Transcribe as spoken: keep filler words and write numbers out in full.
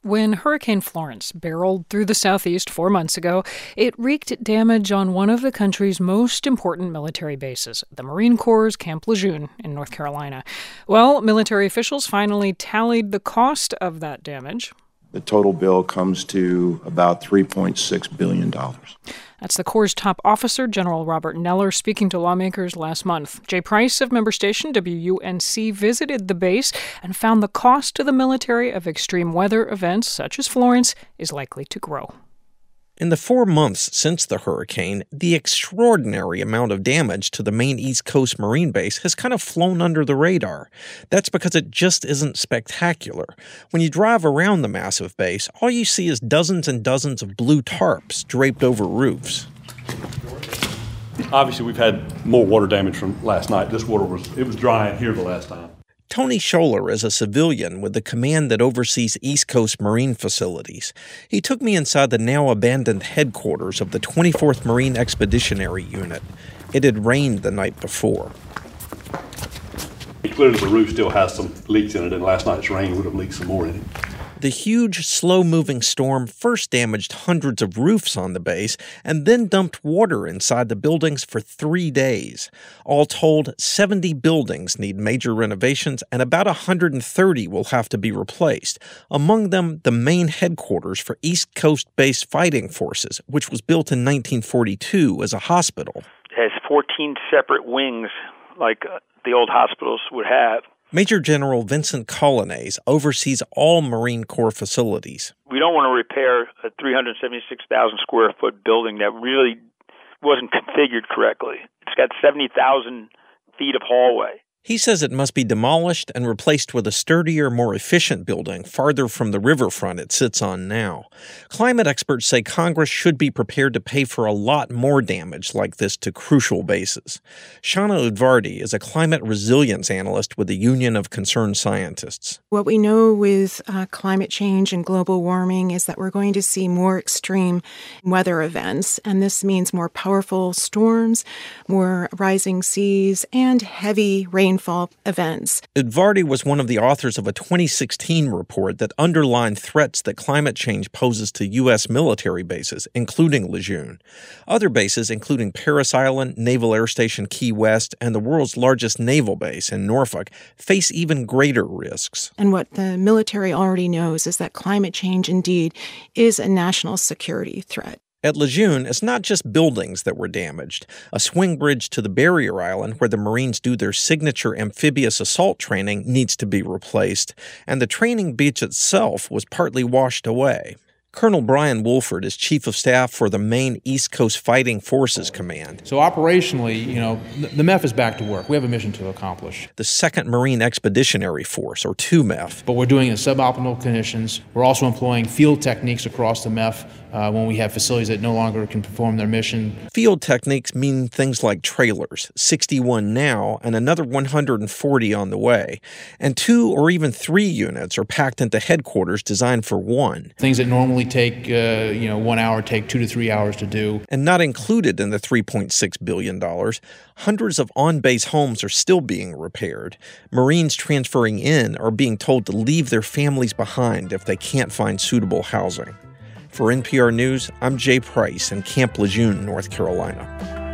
When Hurricane Florence barreled through the southeast four months ago, it wreaked damage on one of the country's most important military bases, the Marine Corps' Camp Lejeune in North Carolina. Well, military officials finally tallied the cost of that damage. The total bill comes to about three point six billion dollars. That's the Corps' top officer, General Robert Neller, speaking to lawmakers last month. Jay Price of member station W U N C visited the base and found the cost to the military of extreme weather events such as Florence is likely to grow. In the four months since the hurricane, the extraordinary amount of damage to the main East Coast Marine base has kind of flown under the radar. That's because it just isn't spectacular. When you drive around the massive base, all you see is dozens and dozens of blue tarps draped over roofs. Obviously, we've had more water damage from last night. This water was, it was dry here the last time. Tony Scholler is a civilian with the command that oversees East Coast Marine facilities. He took me inside the now-abandoned headquarters of the twenty-fourth Marine Expeditionary Unit. It had rained the night before. Clearly the roof still has some leaks in it, and last night's rain would have leaked some more in it. The huge, slow-moving storm first damaged hundreds of roofs on the base and then dumped water inside the buildings for three days. All told, seventy buildings need major renovations and about one hundred thirty will have to be replaced. Among them, the main headquarters for East Coast Base Fighting Forces, which was built in nineteen forty-two as a hospital. It has fourteen separate wings like the old hospitals would have. Major General Vincent Colonnese oversees all Marine Corps facilities. We don't want to repair a three hundred seventy-six thousand square foot building that really wasn't configured correctly. It's got seventy thousand feet of hallway. He says it must be demolished and replaced with a sturdier, more efficient building farther from the riverfront it sits on now. Climate experts say Congress should be prepared to pay for a lot more damage like this to crucial bases. Shana Udvardi is a climate resilience analyst with the Union of Concerned Scientists. What we know with uh, climate change and global warming is that we're going to see more extreme weather events, and this means more powerful storms, more rising seas, and heavy rain rainfall events. Udvardi was one of the authors of a twenty sixteen report that underlined threats that climate change poses to U S military bases, including Lejeune. Other bases, including Parris Island, Naval Air Station Key West, and the world's largest naval base in Norfolk, face even greater risks. And what the military already knows is that climate change indeed is a national security threat. At Lejeune, it's not just buildings that were damaged. A swing bridge to the barrier island where the Marines do their signature amphibious assault training needs to be replaced, and the training beach itself was partly washed away. Colonel Brian Wolford is Chief of Staff for the main East Coast Fighting Forces Command. So operationally, you know, the M E F is back to work. We have a mission to accomplish. The second Marine Expeditionary Force, or two M E F. But we're doing it in suboptimal conditions. We're also employing field techniques across the M E F uh, when we have facilities that no longer can perform their mission. Field techniques mean things like trailers, sixty-one now and another one hundred forty on the way. And two or even three units are packed into headquarters designed for one. Things that normally take, uh, you know, one hour, take two to three hours to do. And not included in the three point six billion dollars, hundreds of on-base homes are still being repaired. Marines transferring in are being told to leave their families behind if they can't find suitable housing. For N P R News, I'm Jay Price in Camp Lejeune, North Carolina.